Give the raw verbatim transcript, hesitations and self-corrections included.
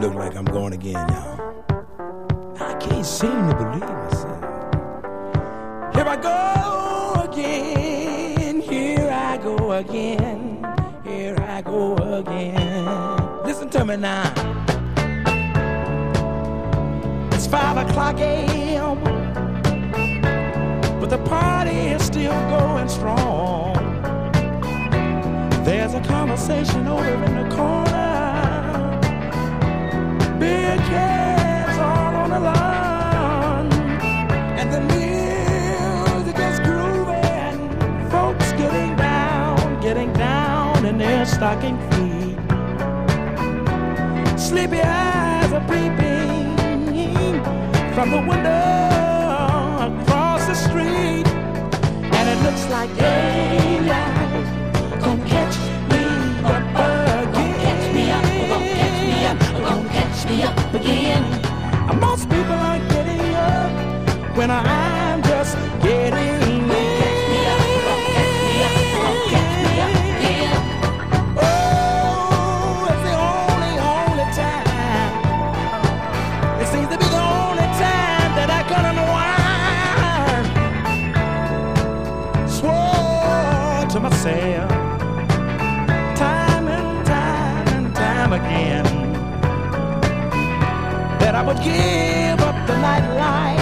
look like I'm going again, y'all. I can't seem to believe myself. Here I go again, here I go again, here I go again. Listen to me now. It's five o'clock a m, but the party is still going strong. There's a conversation over in the corner. Big cats all on the lawn, and the music is grooving. Folks getting down, getting down in their stocking feet. Sleepy eyes are peeping from the window across the street, and it looks like daylight. Gonna catch me up again. Catch me up, gonna catch me up, gonna catch me up again. Most people aren't getting up when I'm just getting in. Catch me up, gonna catch me up, gonna catch me up again. Oh, it's the only, only time. It seems to be the only time that I can unwind. Swore to myself again that I would give up the nightlife